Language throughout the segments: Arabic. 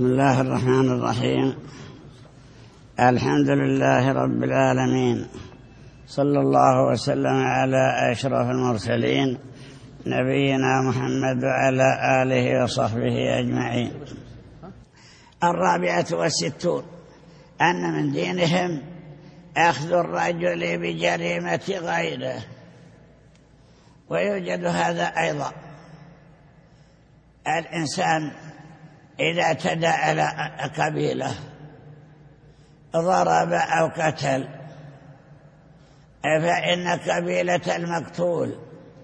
بسم الله الرحمن الرحيم. الحمد لله رب العالمين، صلى الله وسلم على أشرف المرسلين نبينا محمد وعلى آله وصحبه أجمعين. 64 أن من دينهم أخذ الرجل بجريمة غيره. ويوجد هذا أيضا، الإنسان إذا اعتدى على قبيلة ضرب أو قتل، فإن قبيلة المقتول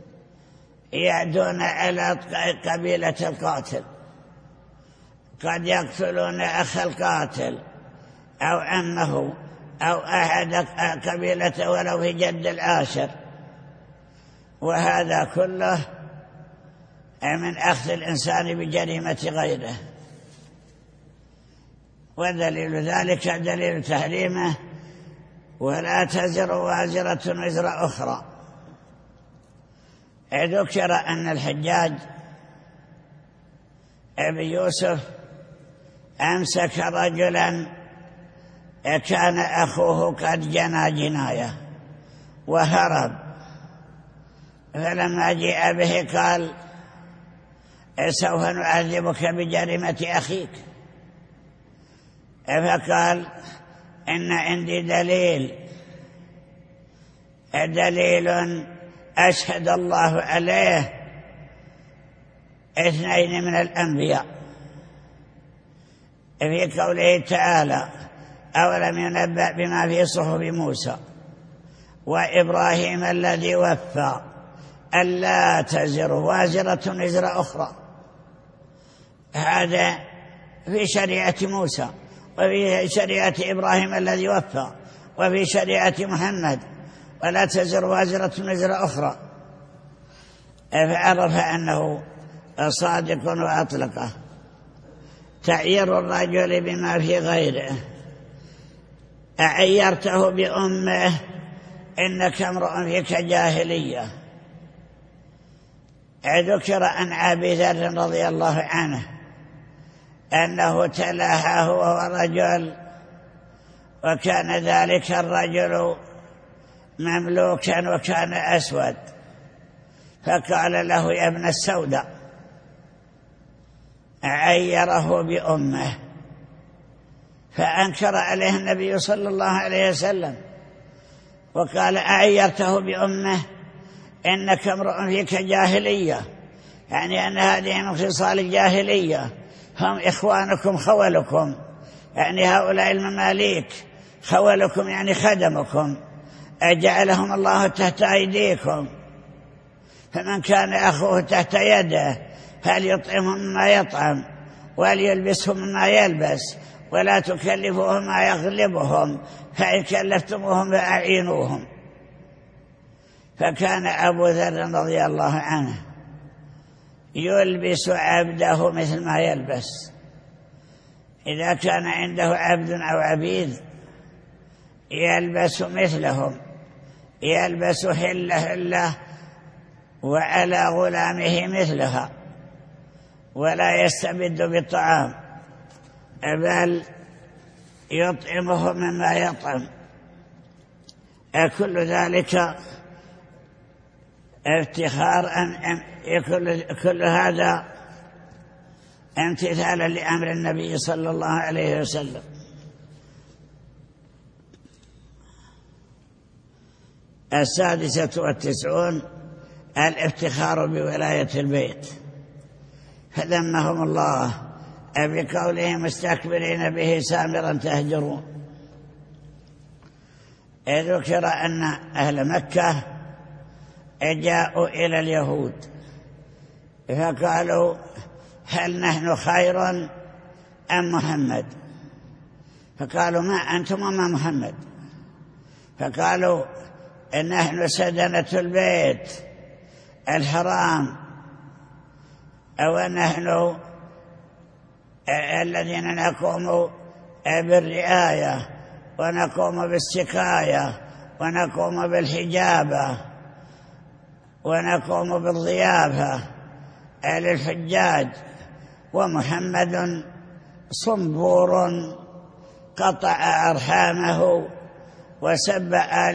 يعدون على قبيلة القاتل، قد يقتلون أخ القاتل أو عمه أو أحد قبيلته ولو في جد العاشر، وهذا كله من أخذ الإنسان بجريمة غيره. ودليل ذلك دليل تحريمه: ولا تزر وازرة وزر أخرى. ذكر أن الحجاج ابن يوسف أمسك رجلا كان أخوه قد جنى جناية وهرب، فلما جاء به قال: سوف نعذبك بجريمة أخيك. فقال: إن عندي دليل أشهد الله عليه 2 من الأنبياء، في قوله تعالى: أولم ينبأ بما في صحف موسى وإبراهيم الذي وفى ألا تزر وازرة وزر أخرى. هذا في شريعة موسى، وفي شريعة إبراهيم الذي وفى، وفي شريعة محمد ولا تزر وازرة وزر أخرى. فعرف أنه صادق وأطلقه. تعيير الرجل بما في غيره: أعيرته بأمه إنك امرؤ فيك جاهلية. ذكر عن أبي ذر رضي الله عنه أنه تلاها هو ورجل، وكان ذلك الرجل مملوكا وكان أسود، فقال له: يا ابن السوداء. عيره بأمه، فأنكر عليه النبي صلى الله عليه وسلم وقال: أعيرته بأمه إنك امرؤ فيك جاهلية، يعني أن هذه من خصال الجاهلية، هم إخوانكم خولكم، يعني هؤلاء المماليك خولكم يعني خدمكم، أجعلهم الله تحت أيديكم، فمن كان أخوه تحت يده فليطعمهم مما يطعم وليلبسهم مما يلبس، ولا تكلفوهم ما يغلبهم، فإن كلفتموهم فأعينوهم. فكان أبو ذر رضي الله عنه يلبس عبده مثل ما يلبس. إذا كان عنده عبد أو عبيد يلبس مثلهم، يلبس هلة وعلى غلامه مثلها، ولا يستبد بالطعام، بل يطعمه مما يطعم. كل ذلك افتخار كل هذا امتثالا لأمر النبي صلى الله عليه وسلم. 96 الافتخار بولاية البيت، فذمهم الله بقولهم: مستكبرين به سامرا تهجرون. ذكر أن أهل مكة جاءوا إلى اليهود فقالوا: هل نحن خير أم محمد؟ فقالوا: ما أنتم وما محمد. فقالوا: نحن سدنة البيت الحرام، أو نحن الذين نقوم بالرعاية ونقوم بالسقاية ونقوم بالحجابة ونقوم بالضيافة للحجاج، ومحمد صنبور قطع أرحامه وسب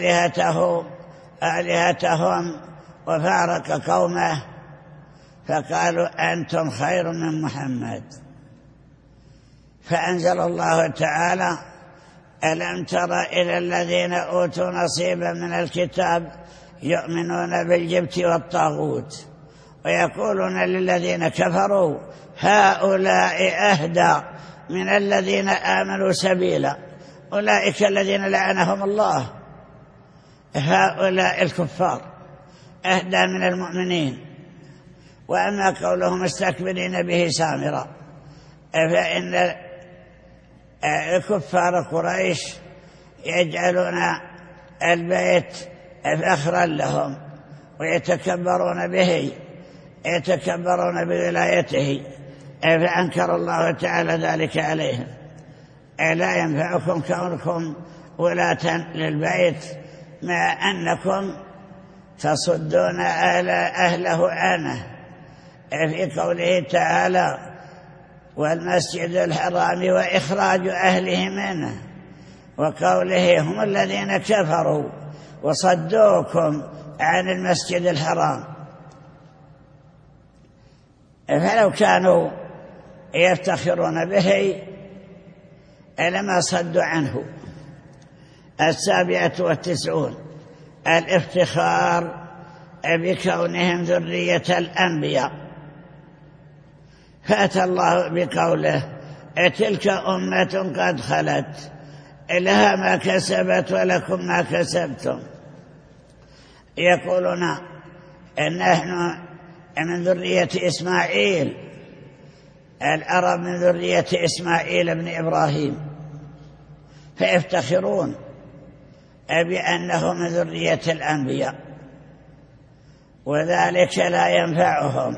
آلهتهم وفارق قومه، فقالوا أنتم خير من محمد. فأنزل الله تعالى: ألم تر إلى الذين أوتوا نصيبا من الكتاب يؤمنون بالجبت والطاغوت ويقولون للذين كفروا هؤلاء أهدى من الذين آمنوا سبيلا أولئك الذين لعنهم الله. هؤلاء الكفار أهدى من المؤمنين. وأما قولهم مستكبرين به سامرا، فإن كفار قريش يجعلون البيت فخرا لهم ويتكبرون به، يتكبرون بولايته، فأنكر الله تعالى ذلك عليهم: لا ينفعكم كونكم ولاة للبيت مع أنكم تصدون أهله عنه. في قوله تعالى: والمسجد الحرام وإخراج أهله منه، وقوله: هم الذين كفروا وصدوكم عن المسجد الحرام. فلو كانوا يفتخرون به لما صدوا عنه. 97 الافتخار بكونهم ذرية الأنبياء. فأتى الله بقوله: تلك أمة قد خلت لها ما كسبت ولكم ما كسبتم. يقولون إن نحن من ذرية إسماعيل، العرب من ذرية إسماعيل بن إبراهيم، فيفتخرون بأنه من ذرية الأنبياء، وذلك لا ينفعهم،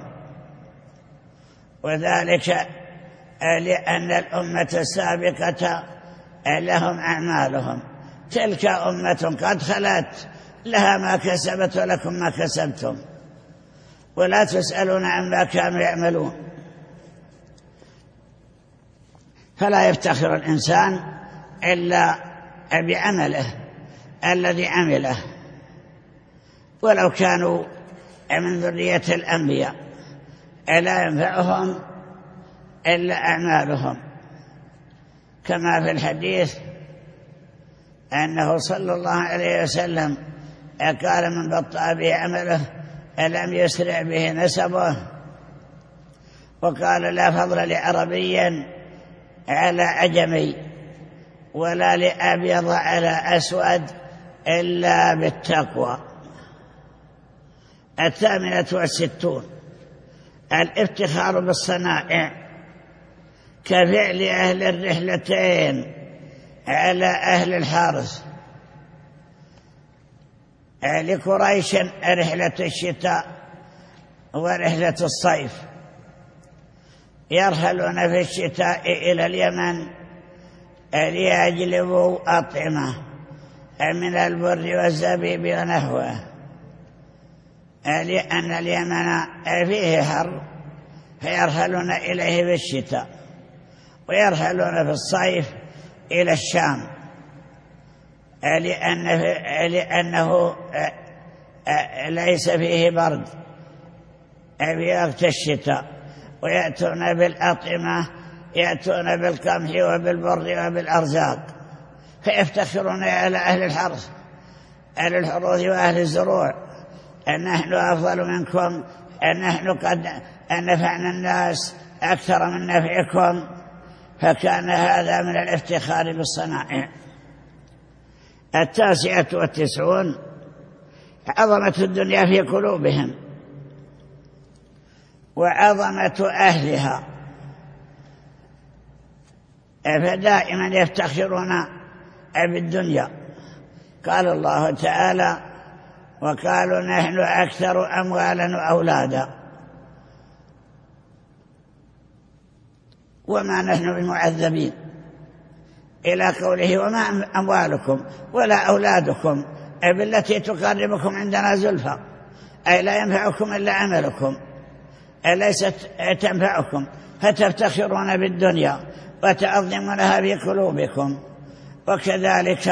وذلك لأن الأمة السابقة لهم أعمالهم. تلك أمة قد خلت لها ما كسبت ولكم ما كسبتم ولا تسألون عما كانوا يعملون. فلا يفتخر الإنسان إلا بعمله الذي عمله، ولو كانوا من ذرية الأنبياء لا ينفعهم إلا أعمالهم، كما في الحديث أنه صلى الله عليه وسلم قال: من بطأ به عمله ألم يسرع به نسبه. وقال: لا فضل لعربي على عجمي ولا لأبيض على أسود إلا بالتقوى. 68 الافتخار بالصنائع، كفعل أهل الرحلتين على أهل الحارس. لقريش رحلة الشتاء ورحلة الصيف، يرحلون في الشتاء إلى اليمن ليجلبوا أطعمة من البر والزبيب ونحوه، لأن اليمن فيه حر فيرحلون إليه في الشتاء، ويرحلون في الصيف إلى الشام لأنه ليس فيه برد في وقت الشتاء، ويأتون بالأطعمة، يأتون بالقمح وبالبر وبالأرزاق، فيفتخرون على أهل الحرث، أهل الحروث وأهل الزروع، أن نحن أفضل منكم، أن نحن قد نفعنا الناس أكثر من نفعكم. فكان هذا من الافتخار بالصنائع. 99 عظمة الدنيا في قلوبهم وعظمة أهلها، فدائما يفتخرون بالدنيا. قال الله تعالى: وقالوا نحن أكثر أموالا وأولادا وما نحن بمعذبين، إلى قوله: وما أموالكم ولا أولادكم بالتي تقربكم عندنا زلفى، أي لا ينفعكم إلا عملكم، ليست تنفعكم، فتفتخرون بالدنيا وتعظمونها في قلوبكم. وكذلك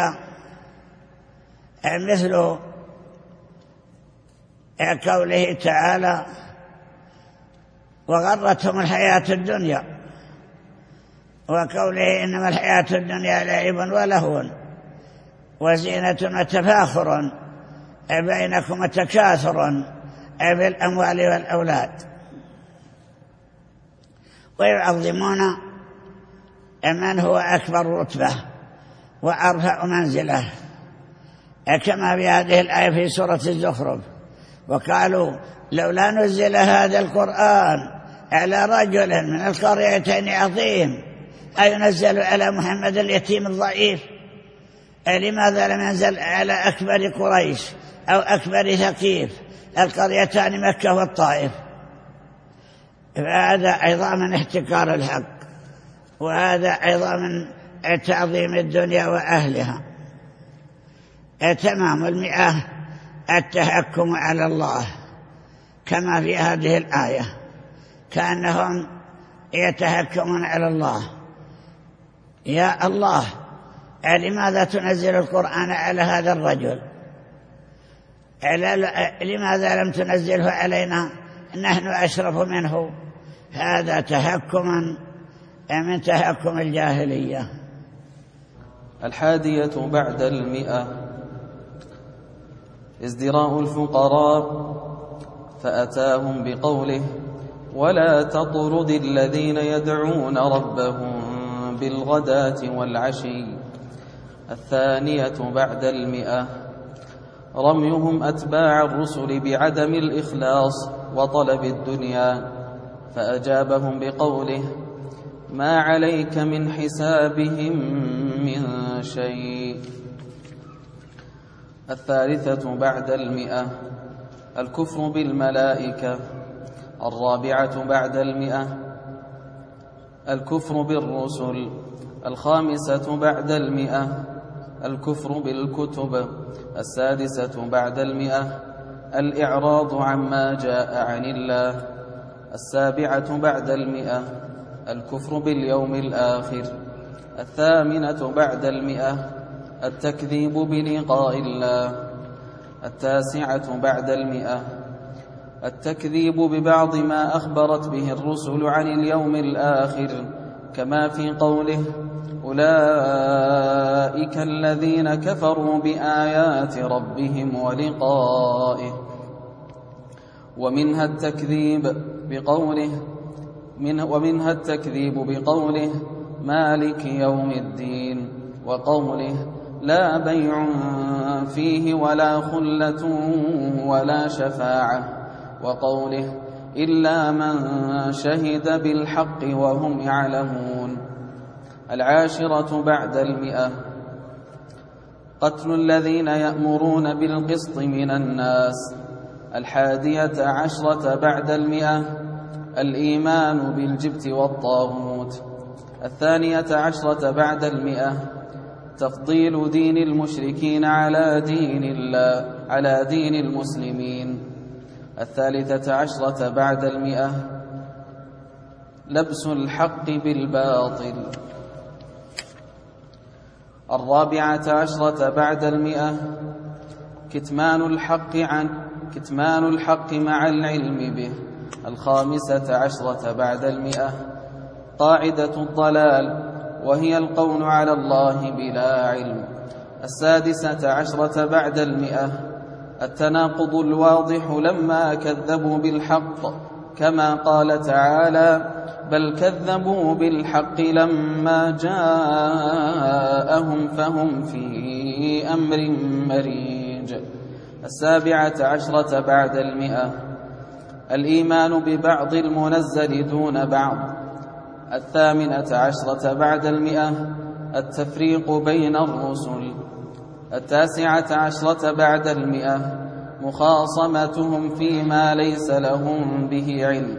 مثل قوله تعالى وغرتهم الحياة الدنيا، وقوله إنما الحياة الدنيا لعب ولهو وزينة وتفاخر بينكم وتكاثر بالأموال والأولاد، ويعظمون من هو أكبر رتبة وأرفع منزلة، كما في هذه الآية في سورة الزخرف: وقالوا لولا نزل هذا القرآن على رجل من القريتين عظيم أينزل على محمد اليتيم الضعيف. لماذا لم ينزل على أكبر قريش أو أكبر ثقيف، القريتان مكة والطائف؟ فهذا أيضا من احتكار الحق، وهذا أيضا من تعظيم الدنيا وأهلها. تمام 100 التحكم على الله، كما في هذه الآية كأنهم يتحكمون على الله: يا الله لماذا تنزل القرآن على هذا الرجل؟ لماذا لم تنزله علينا نحن أشرف منه؟ هذا تحكم من تحكم الجاهلية. 100 ازدراء الفقراء، فأتاهم بقوله ولا تطرد الذين يدعون ربهم بالغداة والعشي. 100 رميهم أتباع الرسل بعدم الإخلاص وطلب الدنيا، فأجابهم بقوله ما عليك من حسابهم من شيء. 100 الكفر بالملائكة. 100 الكفر بالرسل. 100 الكفر بالكتب. 100 الإعراض عما جاء عن الله. 100 الكفر باليوم الآخر. 100 التكذيب بلقاء الله. 100 التكذيب ببعض ما أخبرت به الرسل عن اليوم الآخر، كما في قوله أولئك الذين كفروا بآيات ربهم ولقائه. ومنها التكذيب بقوله مالك يوم الدين، وقوله لا بيع فيه ولا خلة ولا شفاعة، وقوله إلا من شهد بالحق وهم يعلمون. 100 قتل الذين يأمرون بالقسط من الناس. 111 الإيمان بالجبت والطاغوت. 12 تفضيل دين المشركين على دين المسلمين. 13 لبس الحق بالباطل. 14 كتمان الحق مع العلم به. 15 قاعدة الضلال، وهي القول على الله بلا علم. 16 التناقض الواضح لما كذبوا بالحق، كما قال تعالى بل كذبوا بالحق لما جاءهم فهم في أمر مريج. 17 الإيمان ببعض المنزل دون بعض. 18 التفريق بين الرسل. 19 مخاصمتهم فيما ليس لهم به علم.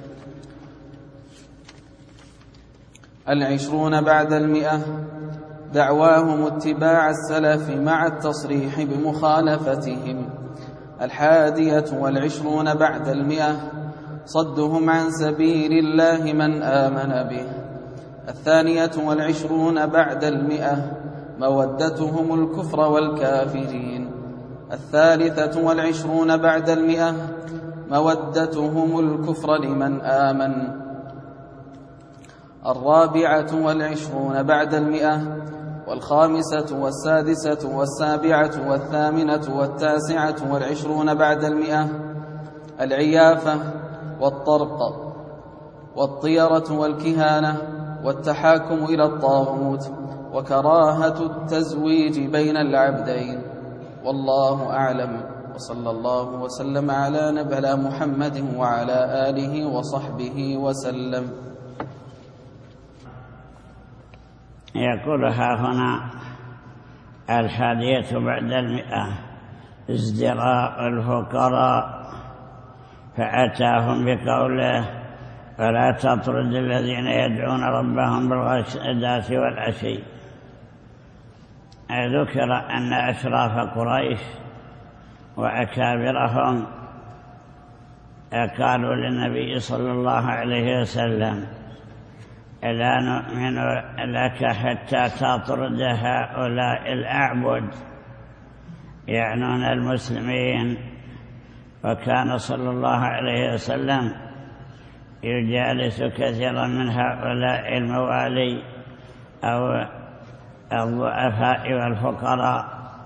20 دعواهم اتباع السلف مع التصريح بمخالفتهم. 21 صدهم عن سبيل الله من آمن به. 22 بعد 100 مودتهم الكفر والكافرين. 23 بعد 100 مودتهم الكفر لمن آمن. 24 بعد 100 والخامسة والسادسة والسابعة والثامنة والتاسعة 20 بعد 100 العيافة والطرق والطيرة والكهانة والتحاكم إلى الطاغوت وكراهة التزويج بين العبدين. والله أعلم، وصلى الله وسلم على نبينا محمد وعلى آله وصحبه وسلم. يقولها هنا 100 بعد 100 ازدراء الفقراء، فأتاهم بقوله فلا تطرد الذين يدعون ربهم بالغداة والعشي. ذكر أن أشراف قريش وأكابرهم قالوا للنبي صلى الله عليه وسلم لا نؤمن لك حتى تطرد هؤلاء الأعبد، يعنون المسلمين. وكان صلى الله عليه وسلم يجالس كثيرا من هؤلاء الموالي أو الضعفاء والفقراء،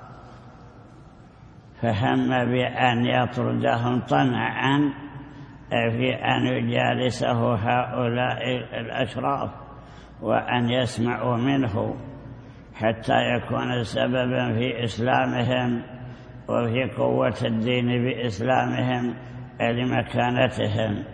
فهم بأن يطردهم طمعا في أن يجالسه هؤلاء الأشراف وأن يسمعوا منه حتى يكون سببا في إسلامهم وفي قوة الدين بإسلامهم لمكانتهم.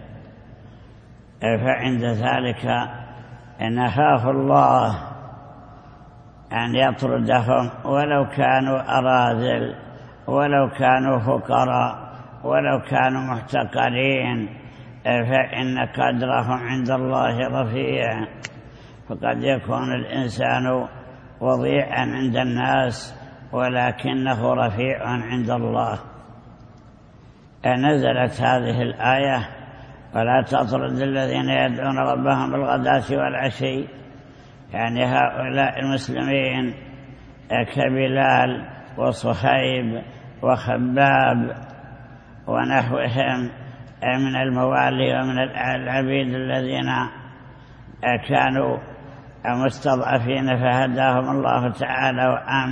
فعند ذلك نهاه الله أن يطردهم ولو كانوا أراذل، ولو كانوا فقراء، ولو كانوا محتقرين، فإن قدرهم عند الله رفيع. فقد يكون الإنسان وضيعا عند الناس ولكنه رفيع عند الله. نزلت هذه الآية ولا تطرد الذين يدعون ربهم بالغداة والعشي، يعني هؤلاء المسلمين كبلال وصهيب وخباب ونحوهم من الموالي ومن العبيد الذين كانوا مستضعفين فهداهم الله تعالى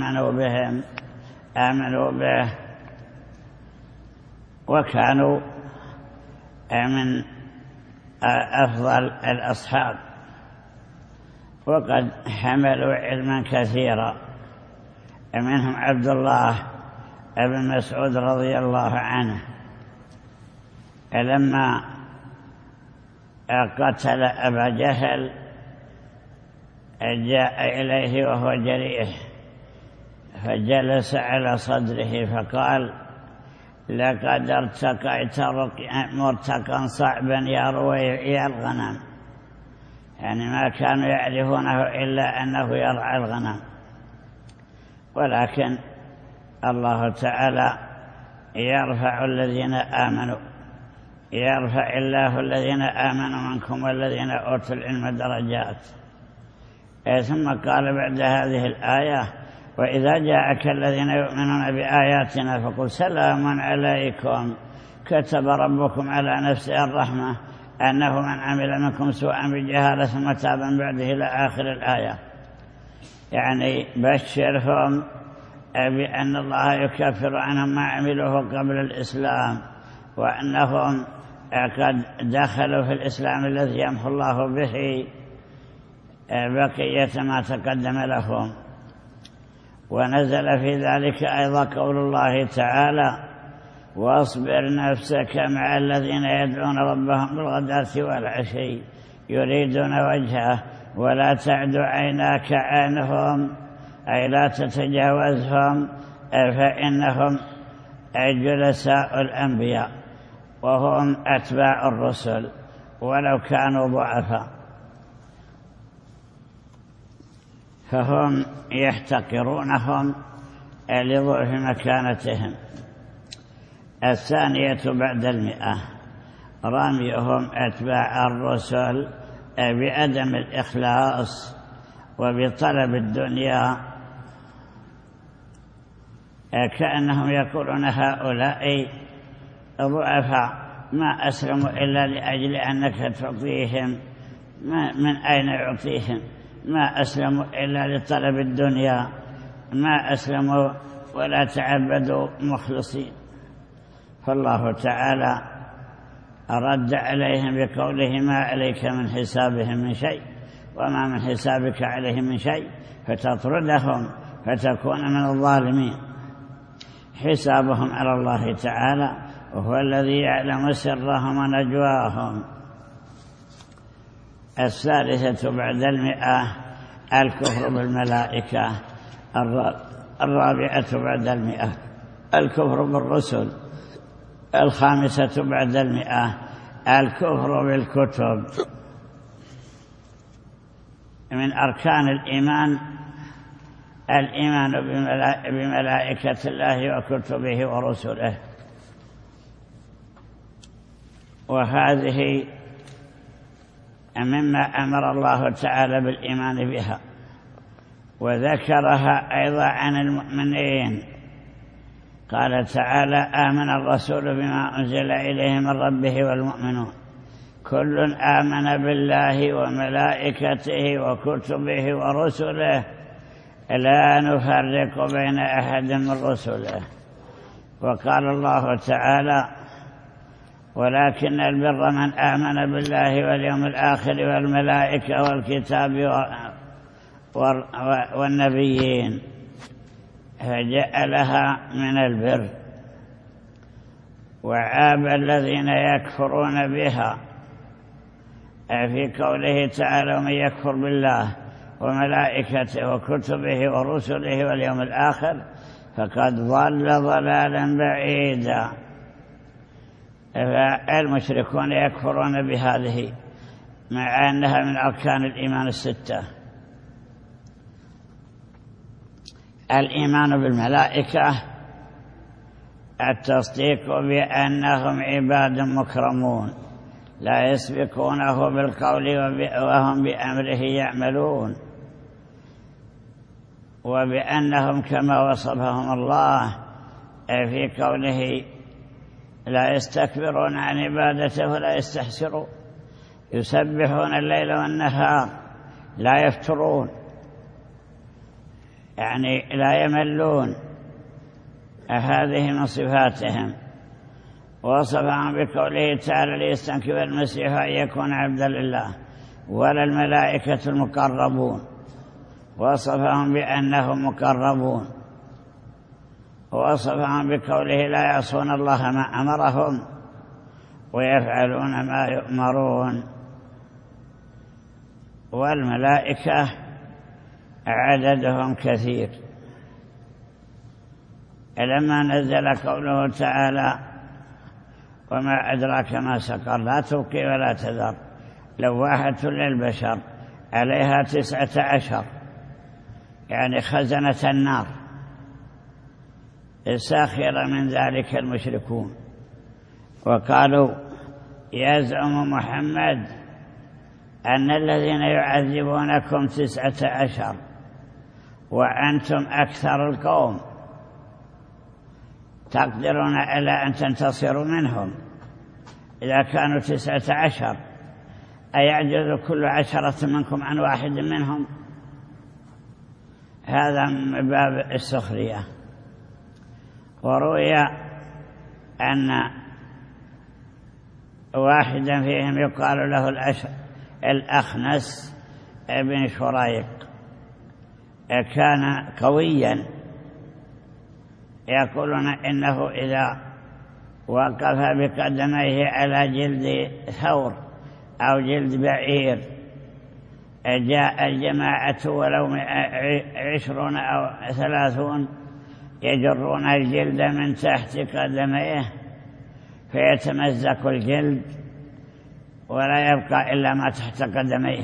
آمنوا به وكانوا من أفضل الأصحاب، وقد حملوا علما كثيرا، منهم عبد الله بن مسعود رضي الله عنه لما قتل أبا جهل جاء إليه وهو جريح فجلس على صدره فقال لقد ارتقيت مرتقا صعبا يا رويع الغنم، يعني ما كانوا يعرفونه إلا أنه يرعى الغنم. ولكن الله تعالى يرفع الذين آمنوا، يرفع الله الذين آمنوا منكم والذين أوتوا العلم درجات. ثم قال بعد هذه الآية وإذا جاءك الذين يؤمنون بآياتنا فقل سلام عليكم كتب ربكم على نفسه الرحمة أنه من عمل منكم سوءا بجهالة ثم تاب من بعده إلى آخر الآية. يعني بشرهم بأن الله يكفر عنهم ما عملوه قبل الإسلام، وأنهم قد دخلوا في الإسلام الذي يمحو الله به بقية ما تقدم لهم. ونزل في ذلك أيضا قول الله تعالى واصبر نفسك مع الذين يدعون ربهم بالغداة والعشي يريدون وجهه ولا تعد عيناك عنهم، أي لا تتجاوزهم، فإنهم جلساء الأنبياء وهم أتباع الرسل ولو كانوا ضعفاء، فهم يحتقرونهم لضعف مكانتهم. 200 بعد 100 رميهم أتباع الرسل بعدم الإخلاص وبطلب الدنيا، كأنهم يقولون هؤلاء ضعفاء ما أسلموا إلا لأجل أنك تعطيهم. من أين يعطيهم؟ ما أسلموا إلا لطلب الدنيا، ما أسلموا ولا تعبدوا مخلصين. فالله تعالى رد عليهم بقوله ما عليك من حسابهم من شيء وما من حسابك عليهم من شيء فتطردهم فتكون من الظالمين. حسابهم على الله تعالى وهو الذي يعلم سرهم ونجواهم. 3 بعد 100 الكفر بالملائكة. 4 بعد 100 الكفر بالرسل. 5 بعد 100 الكفر بالكتب. من أركان الإيمان الإيمان بملائكة الله وكتبه ورسله، وهذه مما أمر الله تعالى بالإيمان بها، وذكرها أيضا عن المؤمنين. قال تعالى آمن الرسول بما أنزل إليه من ربه والمؤمنون كل آمن بالله وملائكته وكتبه ورسله لا نفرق بين أحد من رسله. وقال الله تعالى ولكن البر من آمن بالله واليوم الآخر والملائكة والكتاب والنبيين، فجعلها من البر. وعاب الذين يكفرون بها في قوله تعالى ومن يكفر بالله وملائكته وكتبه ورسله واليوم الآخر فقد ضل ضلالا بعيدا. فالمشركون يكفرون بهذه مع أنها من أركان الإيمان 6. الإيمان بالملائكة التصديق بأنهم عباد مكرمون لا يسبقونه بالقول وهم بأمره يعملون، وبأنهم كما وصفهم الله في قوله لا يستكبرون عن عبادته ولا يستحسرون يسبحون الليل والنهار لا يفترون، يعني لا يملون. هذه من صفاتهم. وصفهم بقوله تعالى ليستنكف المسيح أن يكون عبدا لله ولا الملائكة المقربون، وصفهم بأنهم مقربون. وصفهم بقوله لا يعصون الله ما أمرهم ويفعلون ما يؤمرون. والملائكة عددهم كثير. لما نزل قوله تعالى وما أدراك ما سقر لا تبقي ولا تذر لواحة للبشر عليها 19 يعني خزنة النار. ساخر من ذلك المشركون وقالوا يزعم محمد أن الذين يعذبونكم 19 وأنتم أكثر القوم تقدرون على أن تنتصروا منهم إذا كانوا 19 أيعجز كل 10 منكم عن واحد منهم؟ هذا من باب السخرية. وروي أن واحدا فيهم يقال له الأخنس بن شريق كان قويا، يقولون إنه إذا وقف بقدميه على جلد ثور أو جلد بعير جاء الجماعة ولو 20 أو 30 يجرون الجلد من تحت قدميه فيتمزق الجلد ولا يبقى إلا ما تحت قدميه.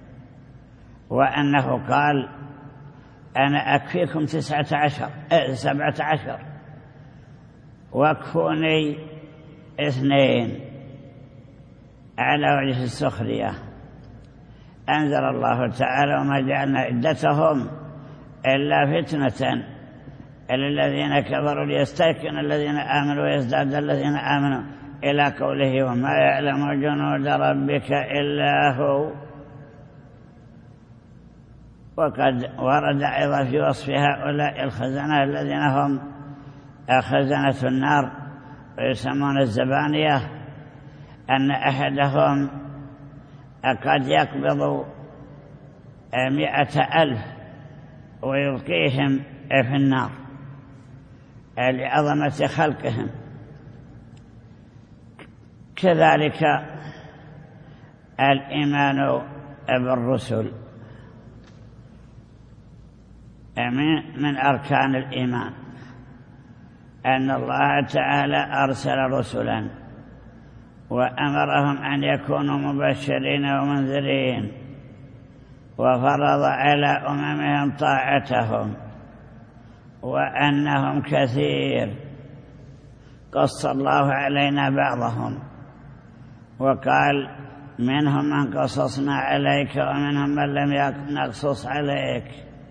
وأنه قال أنا أكفيكم 17 واكفوني 2 على وجه السخرية. أنزل الله تعالى: وما جعلنا عدتهم إلا فتنة للذين كفروا ليستيقن الذين آمنوا ويزداد الذين آمنوا، إلى قوله: وما يعلم جنود ربك إلا هو. وقد ورد أيضا في وصف هؤلاء الخزنة الذين هم خزنة النار ويسمون الزبانية أن أحدهم قد يقبض 100,000 ويلقيهم في النار لعظمة خلقهم. كذلك الإيمان بالرسل من أركان الإيمان، أن الله تعالى أرسل رسلا وأمرهم أن يكونوا مبشرين ومنذرين، وفرض على أممهم طاعتهم، وأنهم كثير قص الله علينا بعضهم وقال: منهم من قصصنا عليك ومنهم من لم نقصص عليك،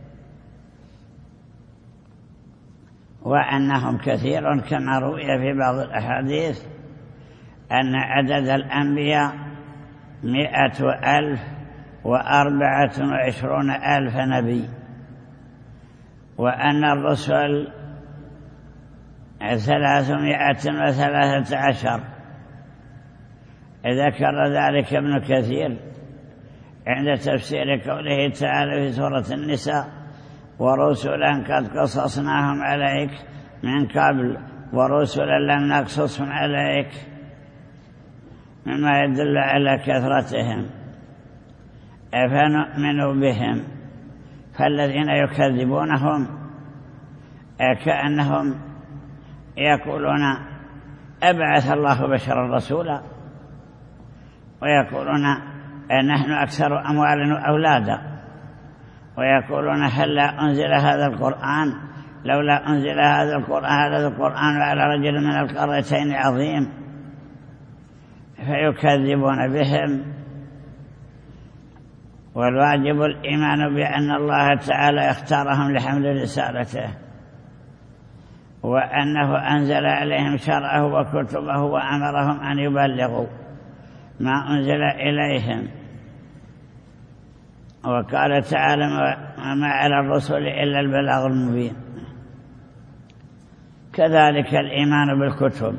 وأنهم كثير كما روي في بعض الأحاديث أن عدد الأنبياء 124,000 نبي، وأن الرسل 313. ذكر ذلك ابن كثير عند تفسير قوله تعالى في سورة النساء: ورسلا قد قصصناهم عليك من قبل ورسلا لم نقصصهم عليك، مما يدل على كثرتهم، فنؤمن بهم. فالذين يكذبونهم كأنهم يقولون: أبعث الله بشرا رسولا، ويقولون: نحن أكثر أموالا وأولادا، ويقولون: هل لا أنزل هذا القرآن، لولا أنزل هذا القرآن على رجل من القريتين عظيم. فيكذبون بهم. والواجب الإيمان بأن الله تعالى اختارهم لحمل رسالته، وأنه أنزل عليهم شرعه وكتبه وأمرهم أن يبلغوا ما أنزل إليهم. وقال تعالى: ما على الرسل إلا البلاغ المبين. كذلك الإيمان بالكتب،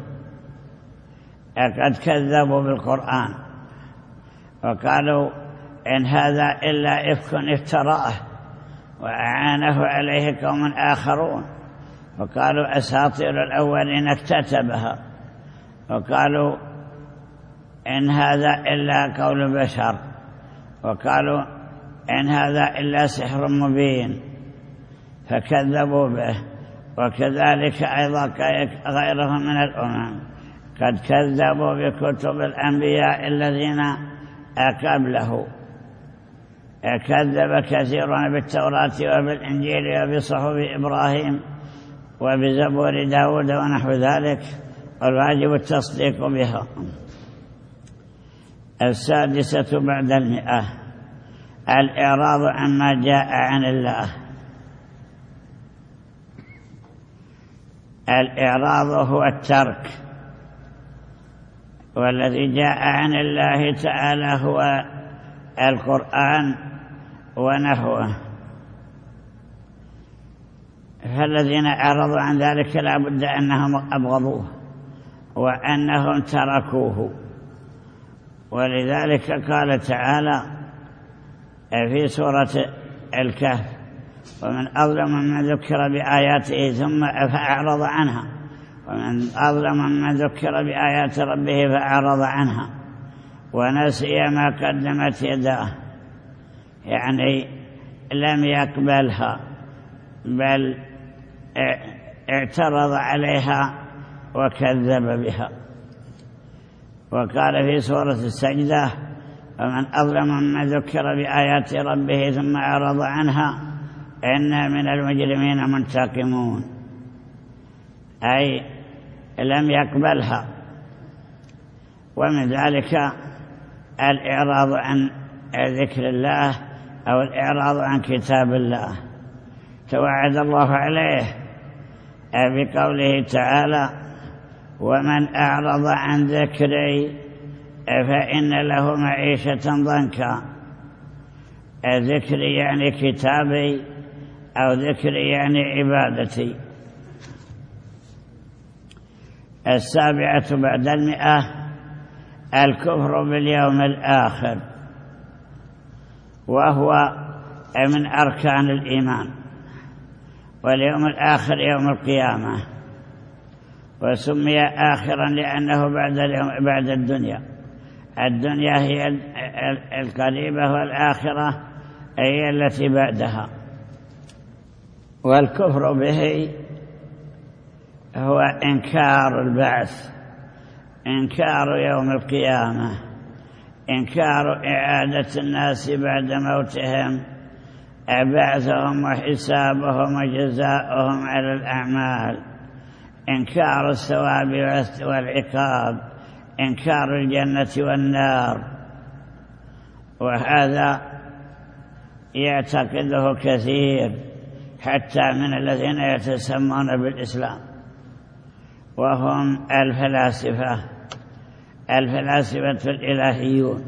قد كذبوا بالقرآن وقالوا: إن هذا إلا إفك افتراه وأعانه عليه قوم آخرون، وقالوا: أساطير الأولين اكتتبها، وقالوا: إن هذا إلا قول بشر، وقالوا: إن هذا إلا سحر مبين، فكذبوا به. وكذلك أيضا غيرهم من الأمم قد كذبوا بكتب الأنبياء الذين قبله. كذب كثيرون بالتوراة وبالإنجيل وبصحف إبراهيم وبزبور داود ونحو ذلك، والواجب التصديق بها. 6 بعد 100 الإعراض عما جاء عن الله. الإعراض هو الترك، والذي جاء عن الله تعالى هو القرآن ونحوه. فالذين أعرضوا عن ذلك لا بد أنهم أبغضوه وأنهم تركوه. ولذلك قال تعالى في سورة الكهف: ومن أظلم من ذكر بآياته ثم فأعرض عنها، ومن أظلم من ذكر بآيات ربه فأعرض عنها ونسي ما قدمت يداه، يعني لم يقبلها بل اعترض عليها وكذب بها. وقال في سورة السجدة: ومن أظلم من ذكر بآيات ربه ثم أعرض عنها إنا من المجرمين منتقمون، أي لم يقبلها. ومن ذلك الإعراض عن ذكر الله أو الإعراض عن كتاب الله. توعد الله عليه بقوله تعالى: ومن أعرض عن ذكري فإن له معيشة ضنكا. ذكري يعني كتابي، أو ذكري يعني عبادتي. 7 بعد 100 الكفر باليوم الآخر، وهو من أركان الإيمان. واليوم الآخر يوم القيامة، وسمي آخرا لأنه بعد الدنيا. الدنيا هي القريبة، والآخرة هي التي بعدها. والكفر به هو إنكار البعث، إنكار يوم القيامة، إنكار إعادة الناس بعد موتهم، بعثهم وحسابهم وجزاؤهم على الأعمال، إنكار الثواب والعقاب، إنكار الجنة والنار. وهذا يعتقده كثير حتى من الذين يتسمون بالإسلام، وهم الفلاسفة الإلهيون.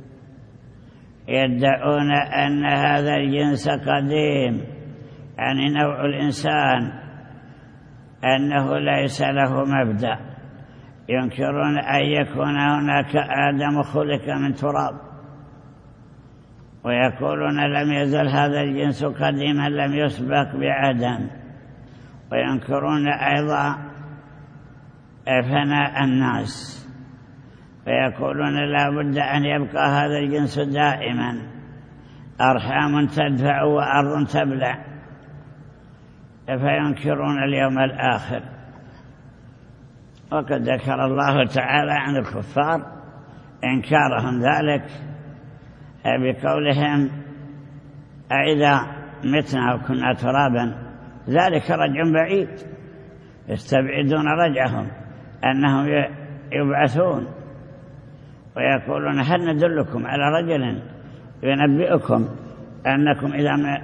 يدعون أن هذا الجنس قديم، يعني نوع الإنسان، أنه ليس له مبدأ. ينكرون أن يكون هناك آدم خلق من تراب، ويقولون لم يزل هذا الجنس قديما لم يسبق بعدم. وينكرون أيضا فناء الناس، ويقولون لا بد أن يبقى هذا الجنس دائما، أرحام تدفع وأرض تبلع. فينكرون اليوم الآخر. وقد ذكر الله تعالى عن الكفار إنكارهم ذلك بقولهم: أإذا متنا وكنا ترابا ذلك رجع بعيد. يستبعدون رجعهم أنهم يبعثون، ويقولون: هل ندلكم على رجل ينبئكم أنكم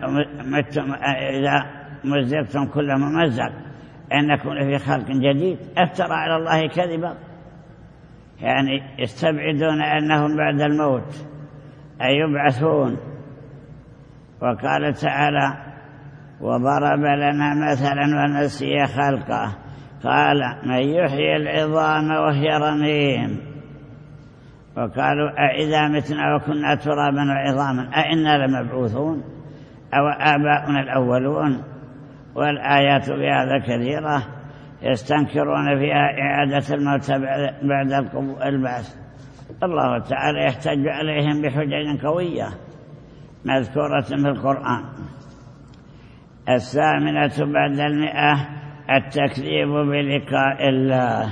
إذا مزقتم كل ممزق أنكم لفي خلق جديد؟ افترى على الله كذبا. يعني يستبعدون أنهم بعد الموت أي يبعثون. وقال تعالى: وضرب لنا مثلا ونسي خلقه قال من يحيي العظام وهي رميم. وقالوا: أإذا متنا وكنا ترابا وعظاما أإنا لمبعوثون أو آباؤنا الأولون. والآيات بهذا كثيرة، يستنكرون فيها إعادة الموت بعد البعث. الله تعالى يحتج عليهم بحجج قوية مذكورة في القرآن. 8 بعد 100 التكذيب بلقاء الله.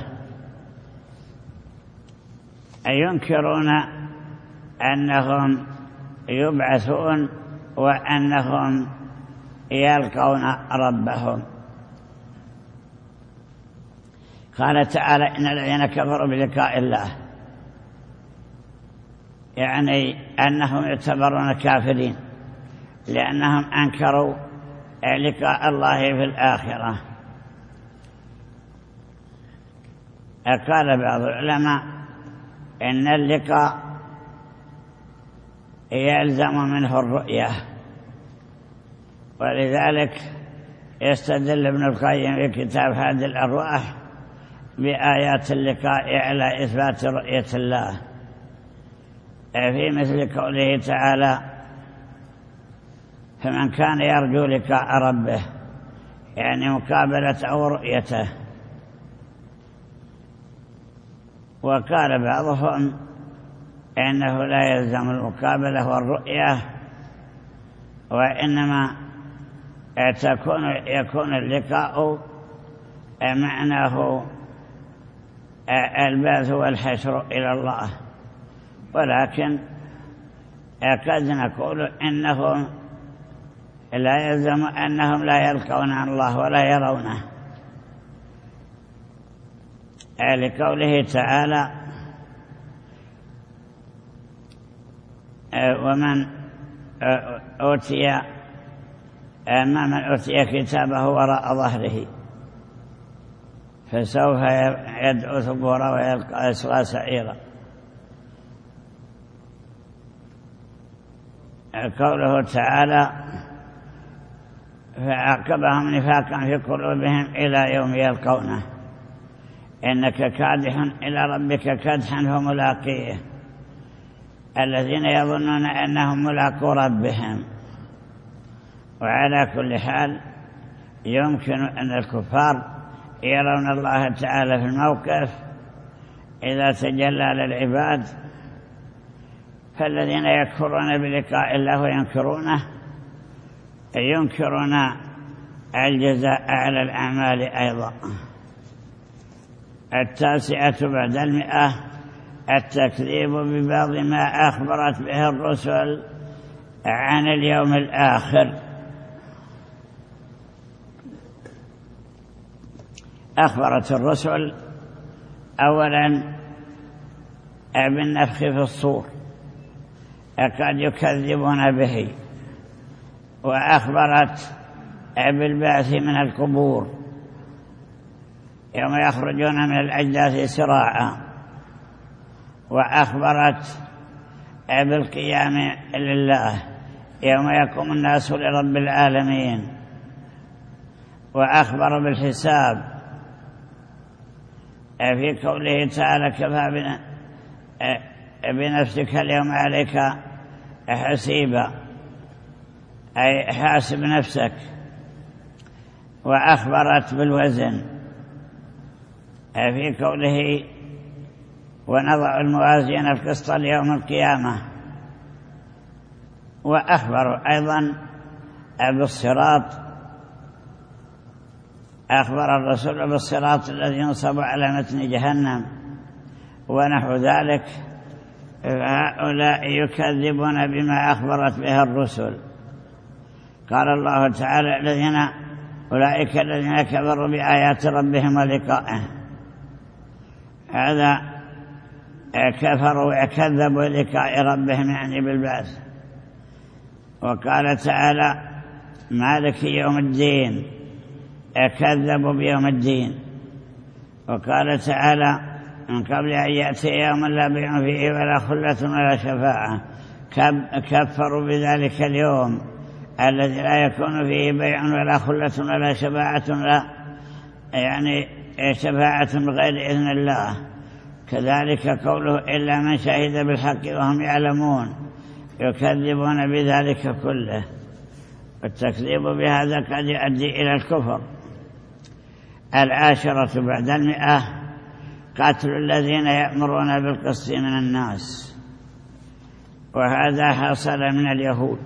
أي ينكرون أنهم يبعثون وأنهم يلقون ربهم. قال تعالى: إن الذين كفروا بلقاء الله، يعني أنهم يعتبرون كافرين لأنهم أنكروا لقاء الله في الآخرة. قال بعض العلماء إن اللقاء يلزم منه الرؤية، ولذلك يستدل ابن القيم في كتاب هادي الأرواح بآيات اللقاء على إثبات رؤية الله، في مثل قوله تعالى: فمن كان يرجو لقاء ربه، يعني مقابلة أو رؤيته. وقال بعضهم إنه لا يلزم المقابلة والرؤية، وإنما يكون اللقاء معناه البعث والحشر إلى الله. ولكن قد نقول إنهم لا يلزم أنهم لا يلقون عن الله ولا يرونه، لقوله تعالى: ومن أوتي من أوتي كتابه وراء ظهره فسوف يدعو ثبورا ويلقى يصلى سعيرا. قوله تعالى فعاقبهم نفاقا في قلوبهم إلى يوم يلقونه إنك كادح إلى ربك كدحا فملاقيه. الذين يظنون أنهم ملاقو ربهم. وعلى كل حال يمكن أن الكفار يرون الله تعالى في الموقف إذا تجلى للعباد، فالذين يكفرون بلقاء الله وينكرونه ينكرون الجزاء على الأعمال أيضا. 9 بعد 100 التكذيب ببعض ما أخبرت به الرسل عن اليوم الآخر. أخبرت الرسل أولا بالنفخ في الصور قد يكذبون به، وأخبرت بالبعث من القبور يوم يخرجون من الأجداث سراعا، وأخبرت بالقيام لله يوم يقوم الناس لرب العالمين، وأخبر بالحساب في قوله تعالى كفى بنفسك اليوم عليك حسيبا، أي حاسب نفسك. وأخبرت بالوزن في قوله ونضع الموازين القسط ليوم القيامة. وأخبر أيضا بالصراط، أخبر الرسول بالصراط الذي ينصب على متن جهنم ونحو ذلك. فهؤلاء يكذبون بما أخبرت به الرسل. قال الله تعالى أولئك الذين كفروا بآيات ربهم ولقائه. هذا كفروا وكذبوا لقاء ربهم يعني بالبعث. وقال تعالى مالك يوم الدين، كذبوا بيوم الدين. وقال تعالى من قبل أن يأتي يوم لا بيع فيه ولا خلة ولا شفاعة، كفروا بذلك اليوم الذي لا يكون فيه بيع ولا خلة ولا شفاعة، لا يعني شفاعة بغير إذن الله. كذلك قوله إلا من شهد بالحق وهم يعلمون، يكذبون بذلك كله. والتكذيب بهذا قد يؤدي إلى الكفر. 10 بعد 100 قتل الذين يأمرون بالقسط من الناس. وهذا حصل من اليهود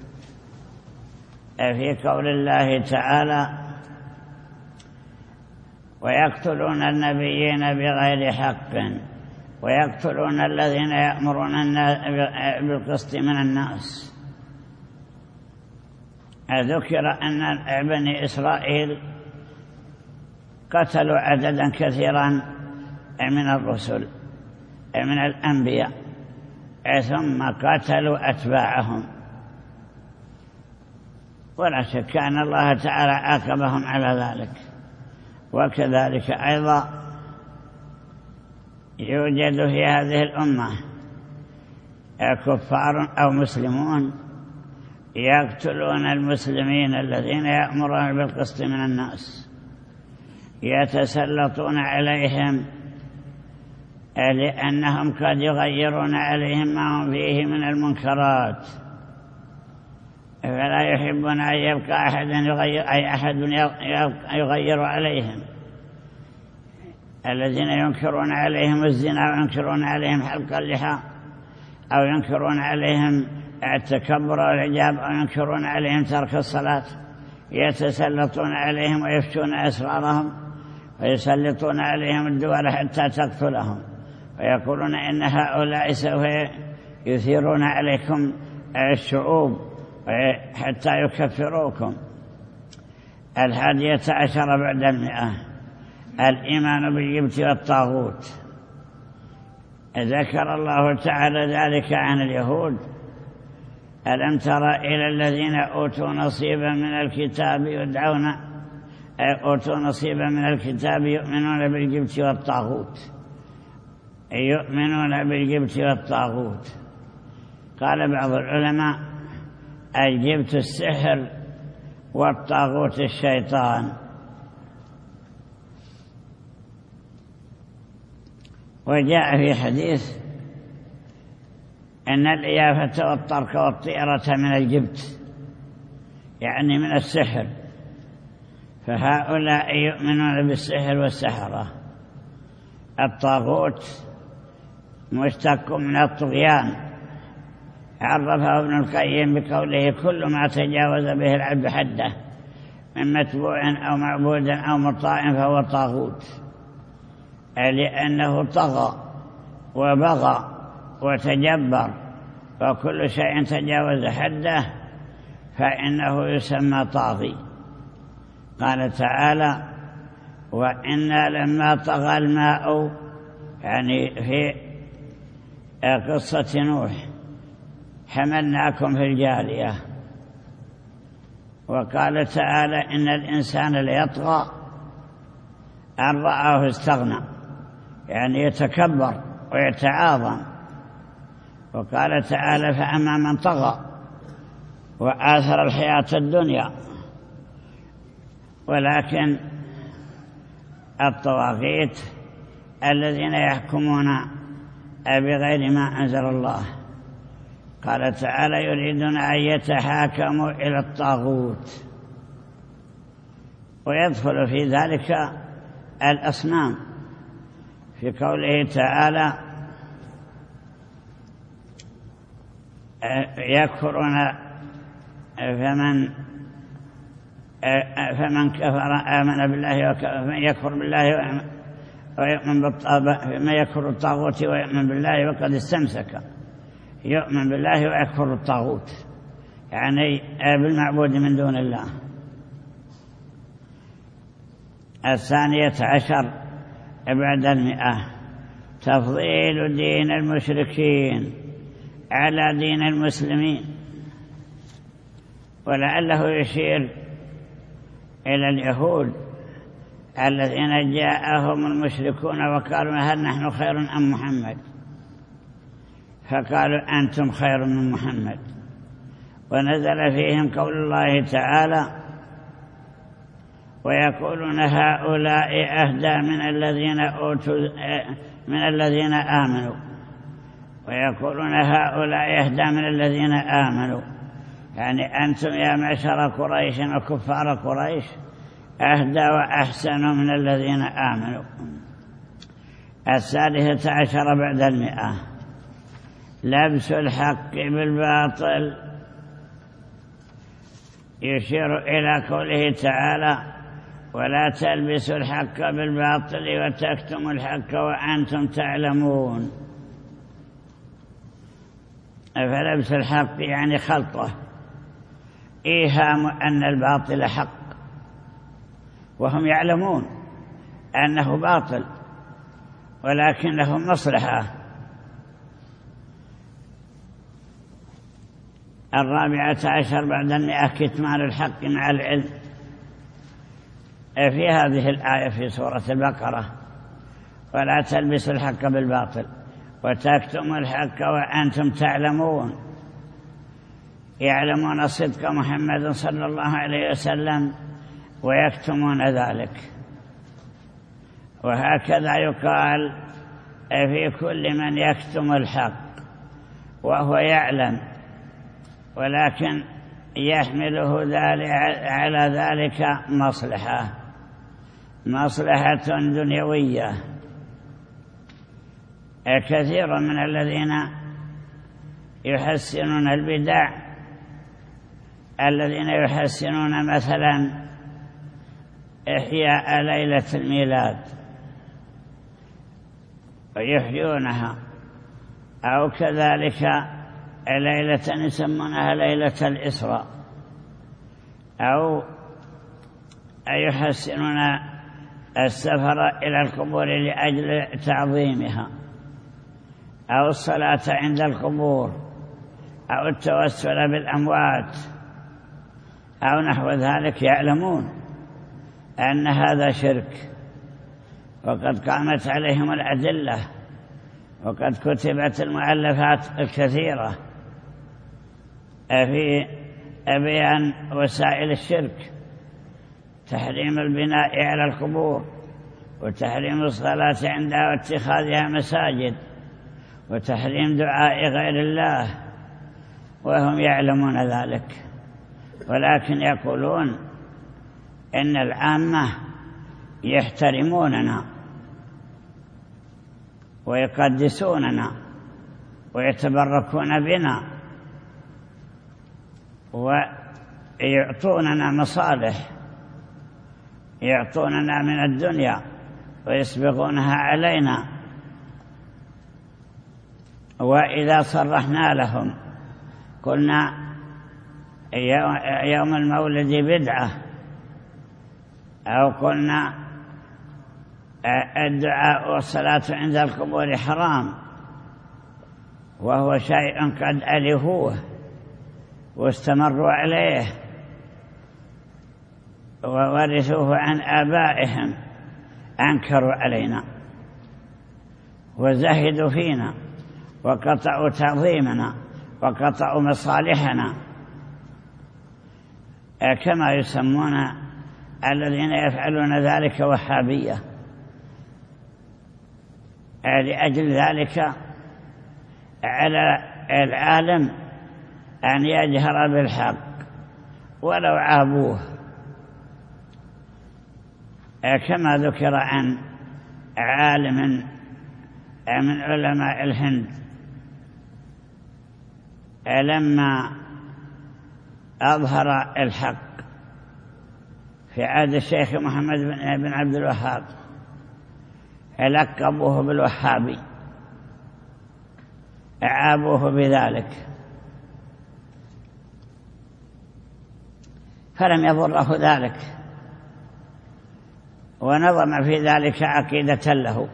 في قول الله تعالى ويقتلون النبيين بغير حق ويقتلون الذين يأمرون بالقسط من الناس. ذكر أن بني إسرائيل قتلوا عددا كثيرا من الرسل من الأنبياء، ثم قتلوا أتباعهم، ولا شك أن الله تعالى عاقبهم على ذلك. وكذلك أيضا يوجد في هذه الأمة كفار أو مسلمون يقتلون المسلمين الذين يأمرون بالقسط من الناس، يتسلطون عليهم لأنهم قد يغيرون عليهم ما هم فيه من المنكرات، فلا يحبون أن يبقى أحد يغير عليهم. الذين ينكرون عليهم الزنا وينكرون عليهم حلق اللحى، أو ينكرون عليهم التكبر والعجاب، أو ينكرون عليهم ترك الصلاة، يتسلطون عليهم ويفتون أسرارهم ويسلطون عليهم الدول حتى تقتلهم، ويقولون إن هؤلاء سوف يثيرون عليكم الشعوب حتى يكفروكم. 11 بعد 100 الإيمان بالجبت والطاغوت. ذكر الله تعالى ذلك عن اليهود ألم تر إلى الذين أوتوا نصيبا من الكتاب أوتوا نصيبا من الكتاب يؤمنون بالجبت والطاغوت، يؤمنون بالجبت والطاغوت. قال بعض العلماء الجبت السحر والطاغوت الشيطان. وجاء في حديث أن الإيافة والطرق والطيرة من الجبت، يعني من السحر، فهؤلاء يؤمنون بالسحر والسحرة. الطاغوت مشتق من الطغيان، عرفه ابن القيم بقوله كل ما تجاوز به العبد حده من متبوع أو معبود أو مطاع فهو طاغوت، لأنه طغى وبغى وتجبر، وكل شيء تجاوز حده فإنه يسمى طاغي. قال تعالى وإنا لما طغى الماء، يعني في قصة نوح، حملناكم في الجارية. وقال تعالى إن الإنسان ليطغى أن رآه استغنى، يعني يتكبر ويتعاظم. وقال تعالى فأما من طغى وآثر الحياة الدنيا. ولكن الطواغيت الذين يحكمون بغير ما أنزل الله، قال تعالى يريدون أن يتحاكموا إلى الطاغوت. ويدخل في ذلك الأصنام في قوله تعالى يكفرون فمن كفر آمن بالله ومن يكفر بالله ويؤمن فمن يكفر الطاغوت ويؤمن بالله وقد استمسك، يؤمن بالله ويكفر الطاغوت يعني بالمعبود من دون الله. 12 بعد 100 تفضيل دين المشركين على دين المسلمين. ولعله يشير إلى اليهود الذين جاءهم المشركون وقالوا هل نحن خير أم محمد؟ فقالوا أنتم خير من محمد. ونزل فيهم قول الله تعالى ويقولون هؤلاء أهدى من الذين آمنوا، ويقولون هؤلاء أهدى من الذين آمنوا، يعني أنتم يا معشر قريش وكفار قريش أهدى وأحسن من الذين آمنوا. 13 بعد 100 لبس الحق بالباطل. يشير إلى قوله تعالى ولا تلبسوا الحق بالباطل وتكتموا الحق وأنتم تعلمون. فلبس الحق يعني خلطه، إيهام أن الباطل حق وهم يعلمون أنه باطل ولكن له مصلحة. 14 بعد 100 كتمان الحق مع العلم. في هذه الآية في سورة البقرة ولا تلبسوا الحق بالباطل وتكتموا الحق وأنتم تعلمون، يعلمون صدق محمد صلى الله عليه وسلم ويكتمون ذلك. وهكذا يقال في كل من يكتم الحق وهو يعلم ولكن يحمله على ذلك مصلحة دنيوية. كثير من الذين يحسنون البدع، الذين يحسنون مثلا إحياء ليلة الميلاد ويحيونها، أو كذلك ليلة يسمونها ليلة الإسراء، أو يحسنون السفر إلى القبور لأجل تعظيمها، أو الصلاة عند القبور، أو التوسل بالأموات أو نحو ذلك يعلمون أن هذا شرك، وقد قامت عليهم الأدلة، وقد كتبت المؤلفات الكثيرة في بيان وسائل الشرك: تحريم البناء على القبور، وتحريم الصلاة عندها واتخاذها مساجد، وتحريم دعاء غير الله، وهم يعلمون ذلك، ولكن يقولون إن العامة يحترموننا ويقدسوننا ويتبركون بنا ويعطوننا مصالح، يعطوننا من الدنيا ويسبقونها علينا، وإذا صرحنا لهم قلنا يوم المولد بدعة، أو قلنا الدعاء والصلاة عند القبور حرام، وهو شيء قد ألفوه واستمروا عليه وورثوه عن آبائهم، أنكروا علينا وزهدوا فينا وقطعوا تعظيمنا وقطعوا مصالحنا، كما يسمون الذين يفعلون ذلك وهابية. لأجل ذلك على العالم أن يجهر بالحق ولو عابوه، كما ذكر عن عالم من علماء الهند لما أظهر الحق في عهد الشيخ محمد بن عبد الوهاب لقبوه بالوهابي، عابوه بذلك، فلم يضره ذلك، ونظم في ذلك عقيدة له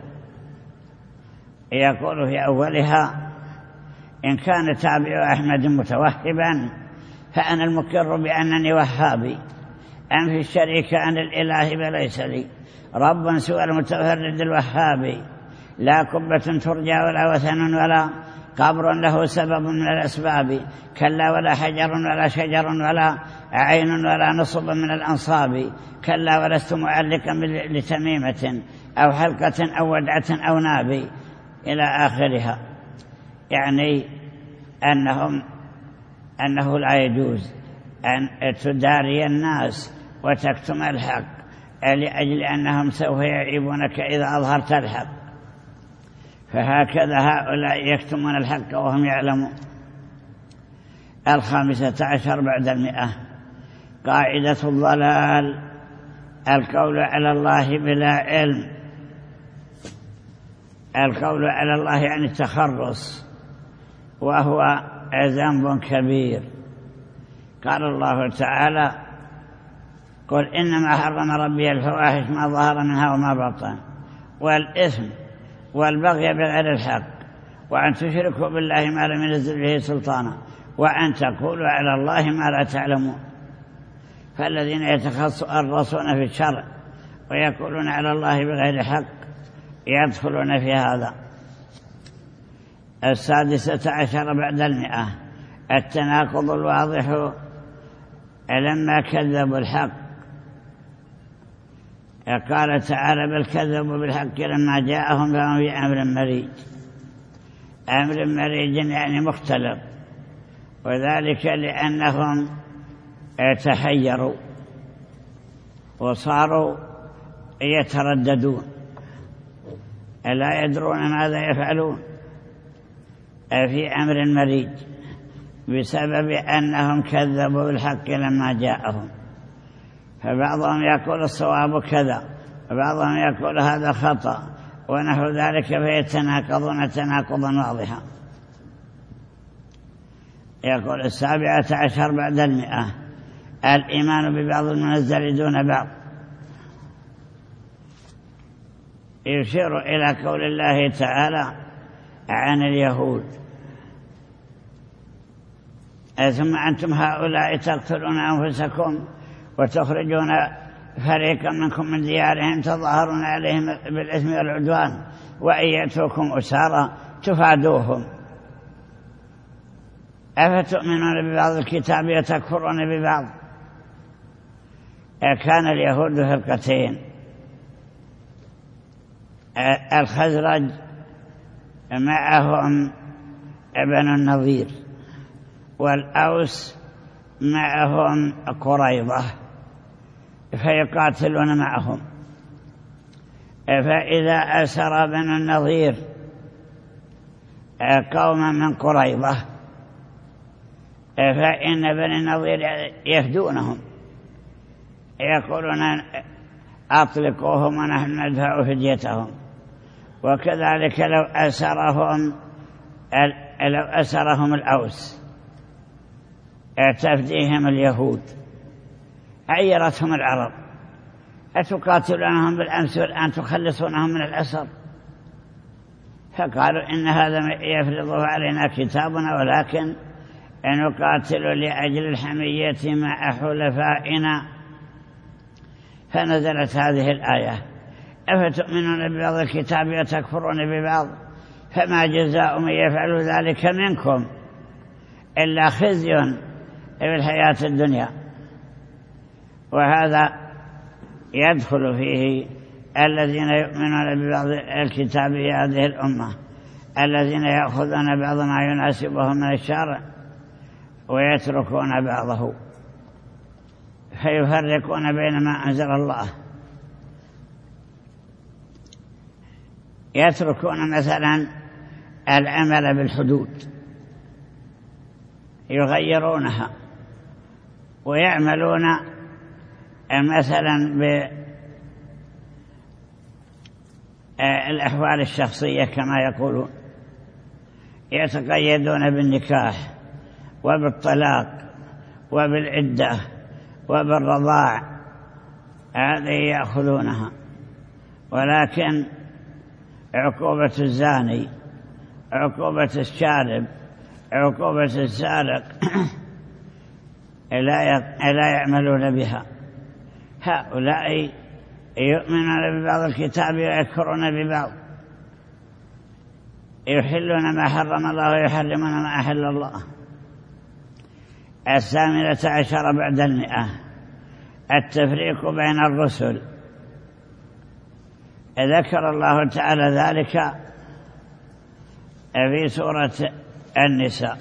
يقول في أولها: إن كان تابع أحمد متوهبا فأنا المقر بأنني وهابي، أنفي الشريك عن الإله فليس لي رب سوى المتفرد الوهابي، لا قبة ترجى ولا وثن ولا قبر له سبب من الأسباب، كلا ولا حجر ولا شجر ولا عين ولا نصب من الأنصاب، كلا ولست معلقا لتميمة أو حلقة أو ودعة أو ناب، إلى آخرها. يعني أنه لا يجوز أن تداري الناس وتكتم الحق لأجل أنهم سوف يعيبونك إذا أظهرت الحق، فهكذا هؤلاء يكتمون الحق وهم يعلمون. 15 بعد 100 قاعدة الضلال: القول على الله بلا علم. القول على الله يعني التخرص، وهو ذنب كبير. قال الله تعالى: قل إنما حرم ربي الفواحش ما ظهر منها وما بطن والإثم والبغي بغير الحق وأن تشركوا بالله ما لم ينزل به سلطانا وأن تقولوا على الله ما لا تعلمون. فالذين يتخصصون في الشرع ويقولون على الله بغير حق يدخلون في هذا. 16 بعد 100 التناقض الواضح لما كذبوا الحق. قال تعالى: بل كذبوا بالحق لما جاءهم فهم في أمر مريج. أمر مريج يعني مختلط، وذلك لأنهم تحيروا وصاروا يترددون، لا يدرون ماذا يفعلون في أمر مريج بسبب أنهم كذبوا بالحق لما جاءهم. فبعضهم يقول الصواب كذا، وبعضهم يقول هذا خطأ ونحو ذلك، فيتناقضون تناقضا واضحا. يقول 17 بعد 100 الإيمان ببعض المنزل دون بعض. يشير إلى قول الله تعالى عن اليهود: ثم أنتم هؤلاء تقتلون أنفسكم وتخرجون فريقا منكم من ديارهم تظاهرون عليهم بالإثم والعدوان وإن يأتوكم أسارى تفادوهم. أفتؤمنون ببعض الكتاب وتكفرون ببعض؟ كان اليهود فرقتين، الخزرج معهم بنو النضير، والأوس معهم قريظة، فيقاتلون معهم. فإذا أسر بنو النضير قوما من قريظة فإن بني النضير يفدونهم، يقولون أطلقوهم ونحن ندفع فديتهم. وكذلك لو أسرهم الأوس تفديهم اليهود، عيرتهم العرب: أتقاتلونهم بالأمس والآن تخلصونهم من الأسر؟ فقالوا إن هذا يفرضه علينا كتابنا، ولكن نقاتل لأجل الحمية مع حلفائنا. فنزلت هذه الآية: أفتؤمنون ببعض الكتاب وتكفرون ببعض فما جزاء من يفعل ذلك منكم إلا خزي في الحياة الدنيا. وهذا يدخل فيه الذين يؤمنون ببعض الكتاب في هذه الأمة، الذين يأخذون بعض ما يناسبهم من الشرع ويتركون بعضه، فيفرقون بين ما أنزل الله. يتركون مثلا العمل بالحدود، يغيرونها، ويعملون مثلا بالأحوال الشخصية كما يقولون، يتقيدون بالنكاح وبالطلاق وبالعدة وبالرضاع، هذه يأخذونها. ولكن عقوبة الزاني، عقوبة الشارب، عقوبة السارق لا يعملون بها. هؤلاء يؤمنون ببعض الكتاب ويكفرون ببعض، يحلون ما حرم الله ويحرمون ما أحل الله. 18 بعد 100 التفريق بين الرسل. ذكر الله تعالى ذلك في سورة النساء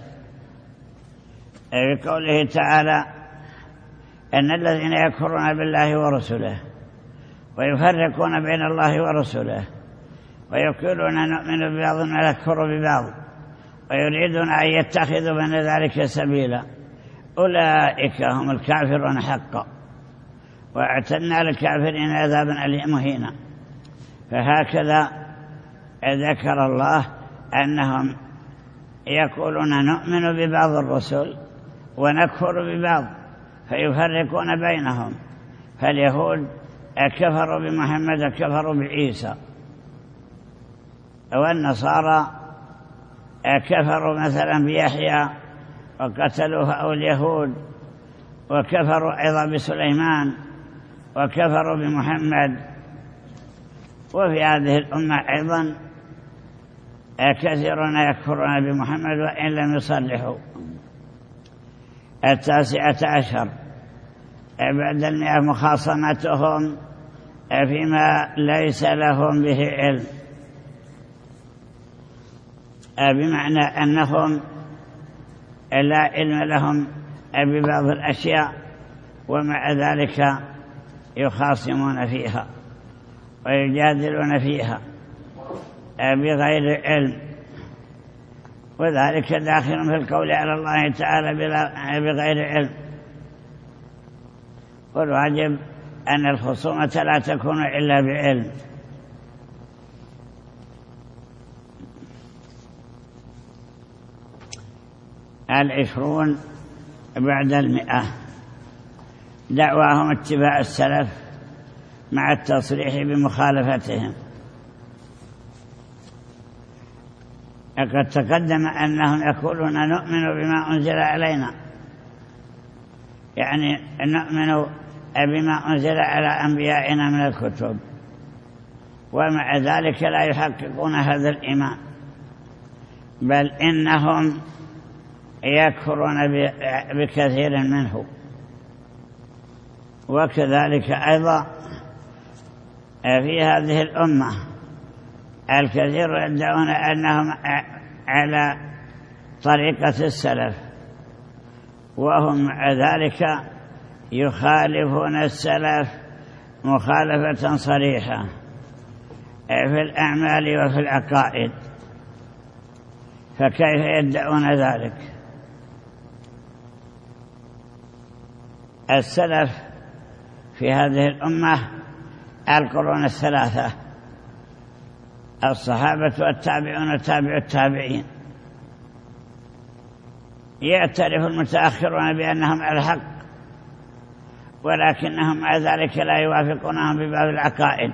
بقوله تعالى: إن الذين يكفرون بالله ورسله ويفرقون بين الله ورسله ويقولون نؤمن ببعض ونكفر ببعض ويريدون أن يتخذوا بين ذلك سبيلا أولئك هم الكافرون حقا واعتدنا للكافرين عذابا أليما مهينا. فهكذا ذكر الله أنهم يقولون نؤمن ببعض الرسل ونكفر ببعض، فيفرقون بينهم. فاليهود كفروا بمحمد وكفروا بعيسى، والنصارى كفروا مثلا بيحيى وقتلوه أو اليهود، وكفروا أيضا بسليمان وكفروا بمحمد. وفي هذه الأمة أيضا كثيرون يكفرون بمحمد وإن لم يصلحوا. 19 بعد 100 مخاصمتهم فيما ليس لهم به علم، بمعنى أنهم لا علم لهم ببعض الأشياء ومع ذلك يخاصمون فيها ويجادلون فيها بغير علم، وذلك داخل في القول على الله تعالى بغير علم. والواجب أن الخصومة لا تكون إلا بعلم. العشرون بعد 100 دعواهم اتباع السلف مع التصريح بمخالفتهم. قد تقدم أنهم يقولون نؤمن بما أنزل علينا يعني نؤمن بما أنزل على أنبيائنا من الكتب، ومع ذلك لا يحققون هذا الإيمان، بل إنهم يكفرون بكثير منه. وكذلك أيضا في هذه الأمة الكثير يدعون أنهم على طريقة السلف، وهم مع ذلك يخالفون السلف مخالفة صريحة في الأعمال وفي العقائد، فكيف يدعون ذلك؟ السلف في هذه الأمة القرون الثلاثة، الصحابة والتابعون وتابع التابعين. يعترف المتأخرون بأنهم على الحق، ولكنهم مع ذلك لا يوافقونهم بباب العقائد،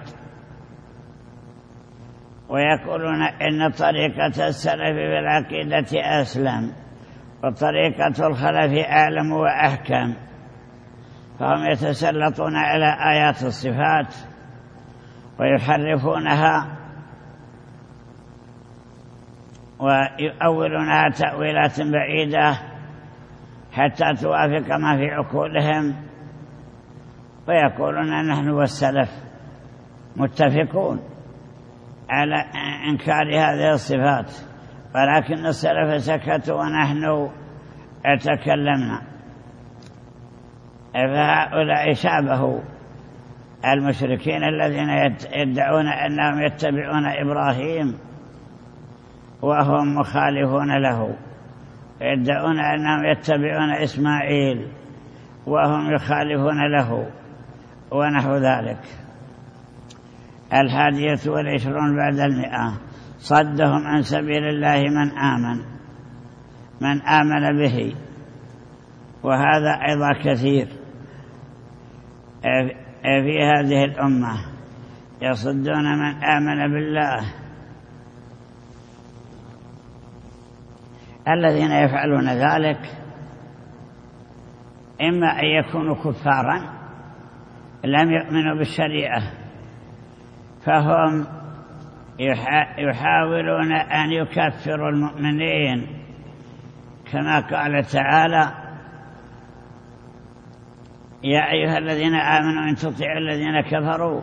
ويقولون إن طريقة السلف بالعقيدة أسلم، وطريقة الخلف أعلم وأحكم، فهم يتسلطون على آيات الصفات ويحرفونها ويؤولونها تأويلات بعيدة حتى توافق ما في عقولهم، ويقولون نحن والسلف متفقون على إنكار هذه الصفات، ولكن السلف سكتوا ونحن تكلمنا. فهؤلاء شابهوا المشركين الذين يدعون أنهم يتبعون إبراهيم وهم مخالفون له، يدعون أنهم يتبعون إسماعيل وهم يخالفون له، ونحو ذلك. 21 بعد 100 صدهم عن سبيل الله من آمن به، وهذا أيضا كثير في هذه الأمة، يصدون من آمن بالله. الذين يفعلون ذلك إما أن يكونوا كفارا لم يؤمنوا بالشريعة، فهم يحاولون أن يكفروا المؤمنين، كما قال تعالى: يا أيها الذين آمنوا إن تطيعوا الذين كفروا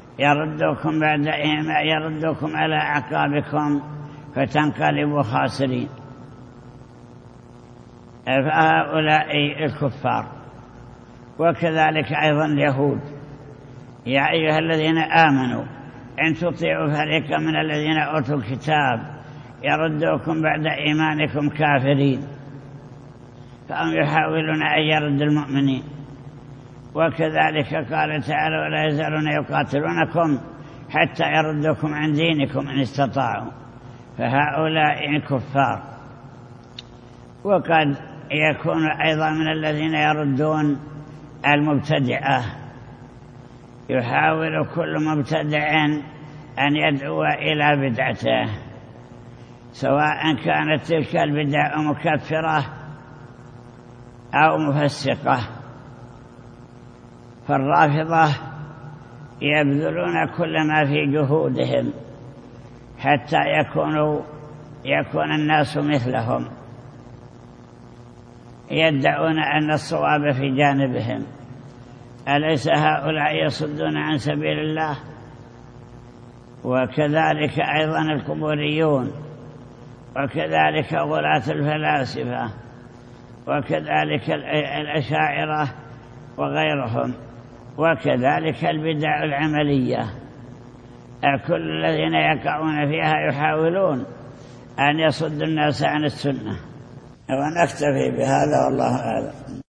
يردوكم على أعقابكم فتنقلبوا خاسرين. فهؤلاء الكفار. وكذلك أيضا اليهود: يا أيها الذين آمنوا إن تطيعوا فريقا من الذين أوتوا الكتاب يردوكم بعد إيمانكم كافرين، فهم يحاولون أن يردوا المؤمنين. وكذلك قال تعالى: ولا يزالون يقاتلونكم حتى يردوكم عن دينكم إن استطاعوا. فهؤلاء كفار. وقد يكون أيضا من الذين يردون المبتدعة، يحاول كل مبتدع أن يدعو إلى بدعته، سواء كانت تلك البدع مكفرة أو مفسقة. فالرافضة يبذلون كل ما في جهودهم حتى يكون الناس مثلهم، يدعون أن الصواب في جانبهم. أليس هؤلاء يصدون عن سبيل الله؟ وكذلك أيضا القبوريون، وكذلك غلاة الفلاسفة، وكذلك الأشاعرة وغيرهم، وكذلك البدع العملية. كل الذين يقعون فيها يحاولون أن يصدوا الناس عن السنة. ونكتفي بهذا والله أعلم.